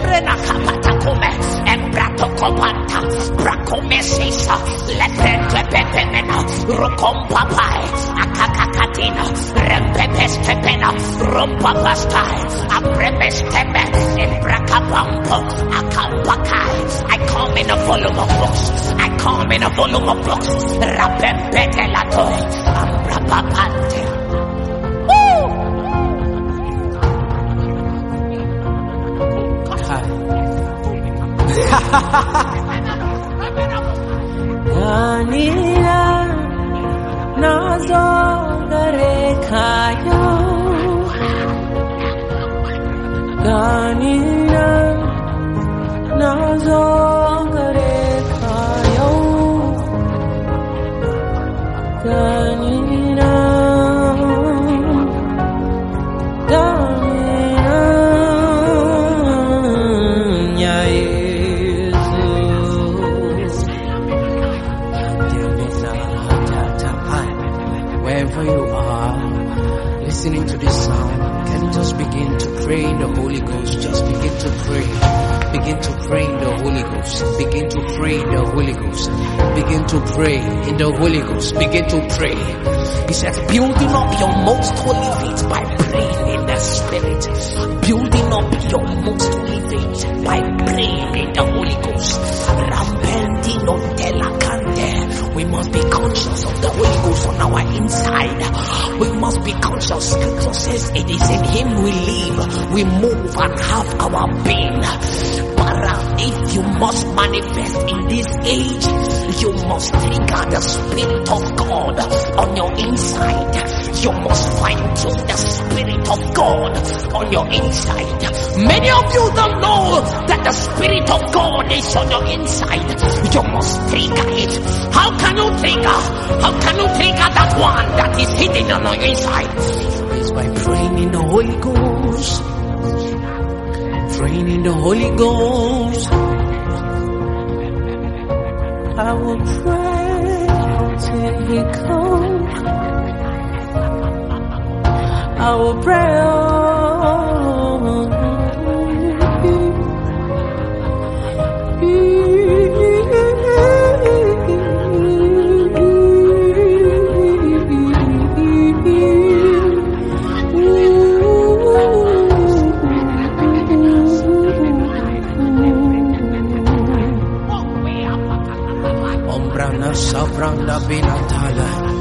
Embrena kapatakume, embrato kopanta, brakomesisa, leprente pepemena, rukompapai, akakakatina, rempepestepena, rumpapastai, abremesteme, embrakabampo, akampakai. I come in a volume of books. I come in a volume of books. Rapempetelato, ambrapapante. Ganina nazo garekayo. Ganina nazo garekayo. Ganina. Wherever you are, listening to this sound, can you just begin to pray in the Holy Ghost? Just begin to pray. Begin to pray in the Holy Ghost. Begin to pray in the Holy Ghost. Begin to pray in the Holy Ghost. Begin to pray. He says, building up your most holy faith by praying in the Spirit. Building up your most holy faith by praying in the Holy Ghost. Rampendino telakante. We must be conscious of the Holy Ghost on our inside. We must be conscious. Scripture says it is in Him we live, we move and have our being. But if you must manifest in this age, you must trigger the Spirit of God on your inside. You must fine-tune the Spirit of God on your inside. Many of you don't know that the Spirit of God is on your inside. You must trigger it. How can you trigger? How can you trigger that one that is hidden on your inside? It's by praying in the Holy Ghost. Praying in the Holy Ghost. I will pray till He comes. I will pray. Sabranda binatala.